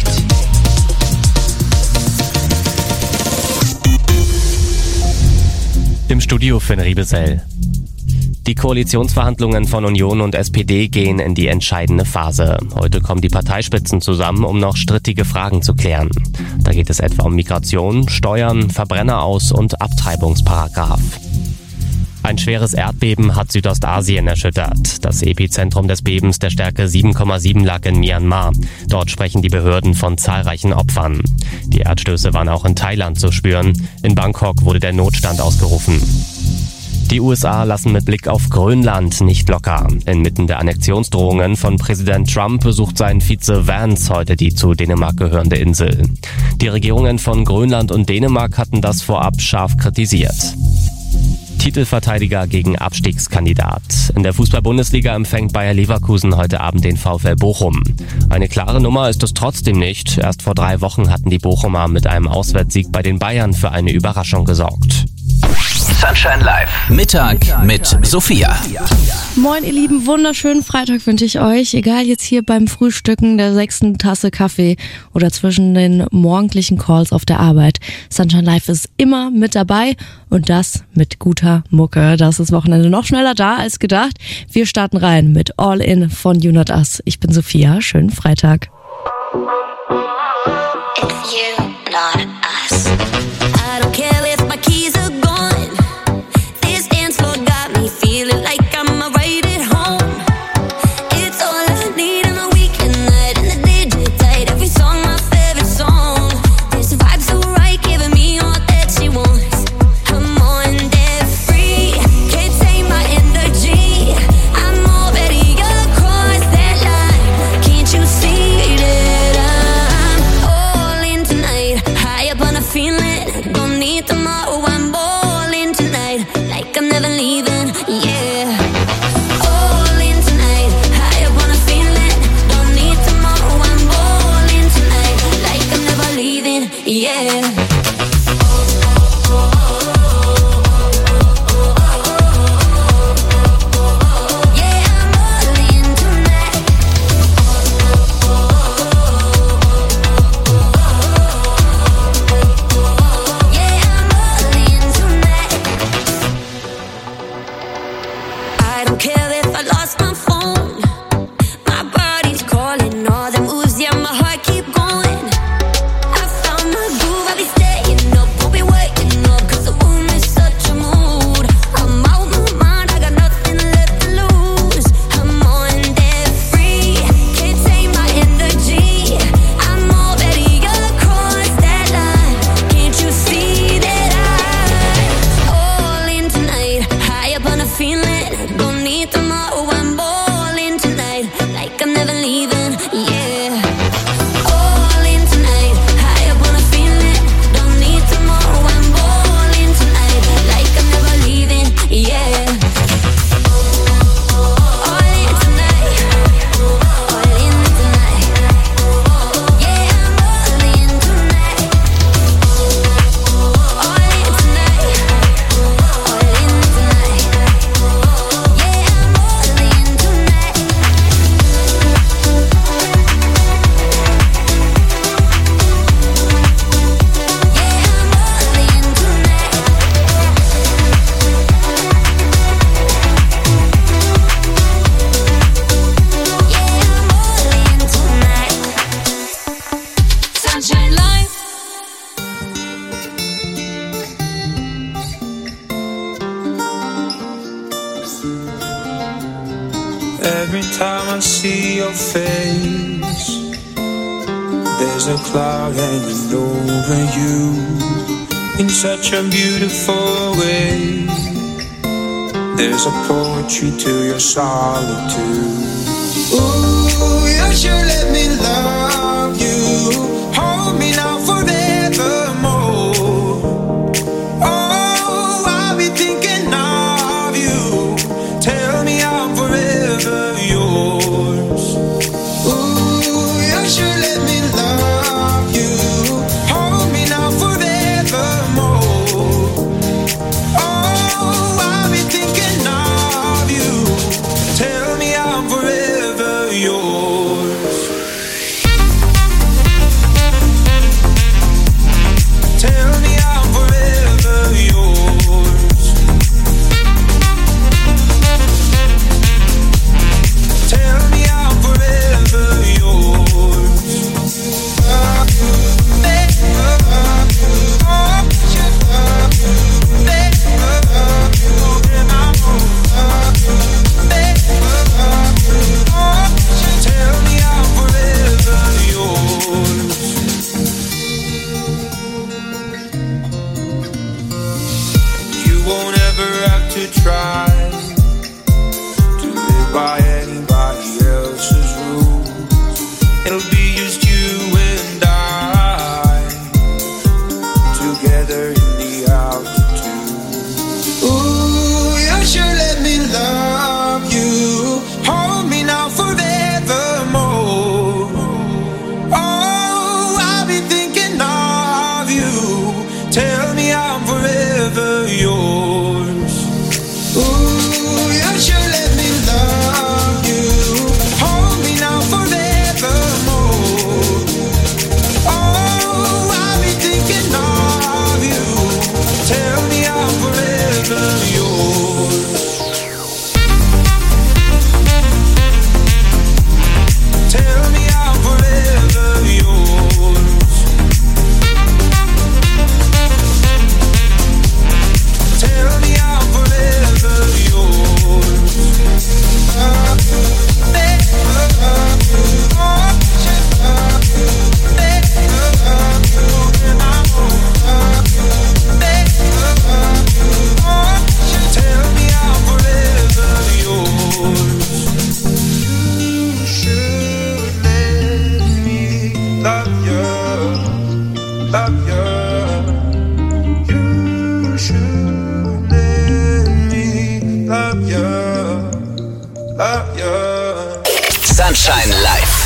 im Studio Finn Riebesell. Die Koalitionsverhandlungen von Union und S P D gehen in die entscheidende Phase. Heute kommen die Parteispitzen zusammen, um noch strittige Fragen zu klären. Da geht es etwa um Migration, Steuern, Verbrenneraus- und Abtreibungsparagraf. Ein schweres Erdbeben hat Südostasien erschüttert. Das Epizentrum des Bebens der Stärke sieben Komma sieben lag in Myanmar. Dort sprechen die Behörden von zahlreichen Opfern. Die Erdstöße waren auch in Thailand zu spüren. In Bangkok wurde der Notstand ausgerufen. Die U S A lassen mit Blick auf Grönland nicht locker. Inmitten der Annexionsdrohungen von Präsident Trump besucht sein Vize Vance heute die zu Dänemark gehörende Insel. Die Regierungen von Grönland und Dänemark hatten das vorab scharf kritisiert. Titelverteidiger gegen Abstiegskandidat. In der Fußball-Bundesliga empfängt Bayer Leverkusen heute Abend den VfL Bochum. Eine klare Nummer ist es trotzdem nicht. Erst vor drei Wochen hatten die Bochumer mit einem Auswärtssieg bei den Bayern für eine Überraschung gesorgt. Sunshine Live. Mittag mit Sophia. Moin ihr Lieben, wunderschönen Freitag wünsche ich euch. Egal jetzt hier beim Frühstücken der sechsten Tasse Kaffee oder zwischen den morgendlichen Calls auf der Arbeit. Sunshine Live ist immer mit dabei und das mit guter Mucke. Das ist Wochenende noch schneller da als gedacht. Wir starten rein mit All In von You Not Us. Ich bin Sophia, schönen Freitag. It's you, not us. I don't care if my keys are gone. This dance floor got me feeling like I'm right at home. It's all I need on a weekend night and the D J tight. Every song my favorite song. This vibe so right, giving me all that she wants. I'm on that free, can't take my energy. I'm already across that line. Can't you see that I'm all in tonight? High up on a feeling, don't need tomorrow. I'm all in tonight, like I'm never leaving. Yeah, all in tonight. High up on a feeling, don't need tomorrow. I'm all in tonight, like I'm never leaving. Yeah. I don't care if I lost my phone. My body's calling, all the moves, yeah, my heart keep going. I found my groove, I'll be staying up, won't be waking up, cause the room is such a mood. I'm out my mind, I got nothing left to lose. I'm on that free, can't take my energy. I'm already across that line. Can't you see that I'm all in tonight? High up on a feeling, don't need tomorrow. I'm all in tonight, like I'm never leaving. Yeah, all in tonight. High up on a feeling, don't need tomorrow. I'm all in tonight, like I'm never leaving. Yeah, all in tonight, all in tonight. Yeah, I'm all in tonight, all in tonight, all in tonight. Yeah, I'm all in tonight. Sunshine Life. Every time I see your face, there's a cloud hanging over you in such a beautiful way. There's a poetry to your solitude. Ooh, you should let me love you. Hold me now forevermore. Oh, I'll be thinking of you. Tell me I'm forever yours. Ooh, you should let me love you. Hold me now forevermore. Oh, I'll be thinking of you. Tell me I'm forever yours. to try to live by anybody else's rules. It'll be just you and I together in the altitude. Ooh, you should let me love you. Hold me now forevermore. Oh, I'll be thinking of you. Tell me I'm forever yours. Ooh, you should let me love you. Hold me now forevermore. Oh, I'll be thinking of you. Tell me I'm forever yours. Tell me I'm forever yours. Tell me I'm forever yours. Tell me I'm forever yours. You should let me love you, love you. You should let me love you, love you. Sunshine Live.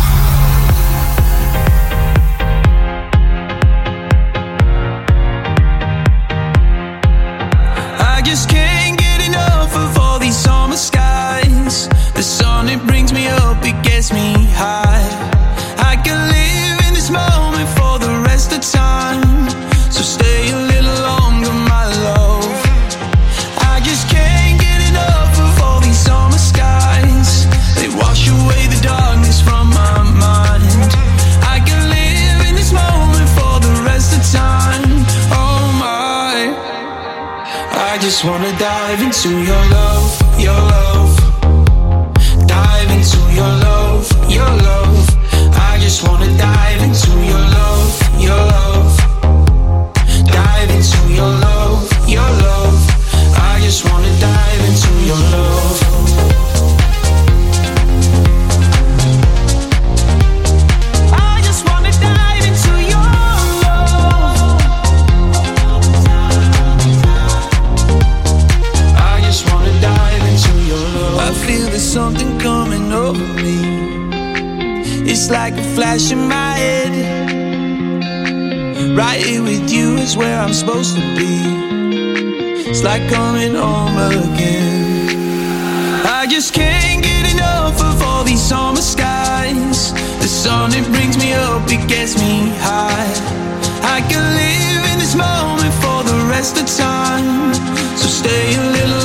I just can't get enough of all these summer skies. The sun, it brings me up, it gets me high. I can live in this moment for the rest of time. So stay a little longer, my love. I just can't get enough of all these summer skies. They wash away the darkness from my mind. I can live in this moment for the rest of time. Oh my, I just wanna dive into your love, your love. Dive into your love, your love. I just wanna dive into your love, your love. Dive into your love, your love. I just wanna dive into your love. I just wanna dive into your love. I just wanna dive into your love. I feel there's something coming over me. It's like a flash in my head. Right here with you is where I'm supposed to be. It's like coming home again. I just can't get enough of all these summer skies. The sun, it brings me up, it gets me high. I can live in this moment for the rest of time. So stay a little